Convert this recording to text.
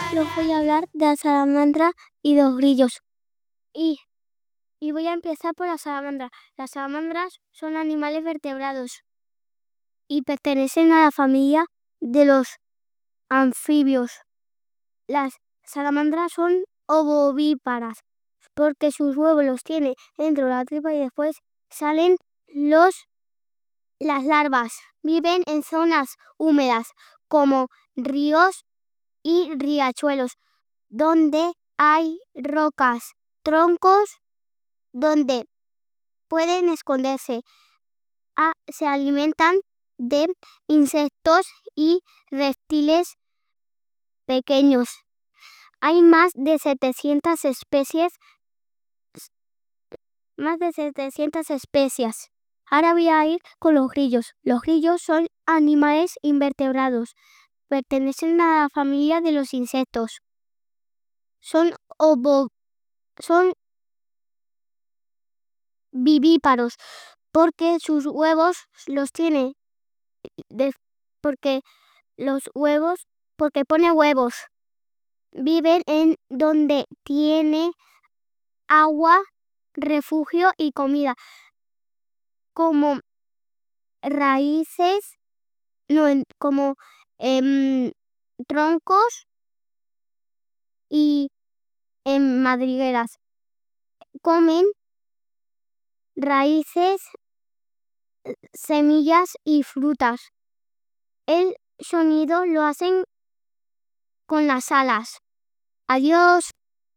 Yo voy a hablar de la salamandra y los grillos. Y, y voy a empezar por la salamandra. Las salamandras son animales vertebrados y pertenecen a la familia de los anfibios. Las salamandras son ovovíparas porque sus huevos los tiene dentro de la tripa y después salen las larvas. Viven en zonas húmedas como ríos y riachuelos, donde hay rocas, troncos, donde pueden esconderse. Se alimentan de insectos y reptiles pequeños. Hay más de 700 especies. Ahora voy a ir con los grillos. Los grillos son animales invertebrados. Pertenecen a la familia de los insectos. Son vivíparos porque sus huevos los tiene porque pone huevos. Viven en donde tiene agua, refugio y comida, como raíces, como troncos y en madrigueras. Comen raíces, semillas y frutas. El sonido lo hacen con las alas. Adiós.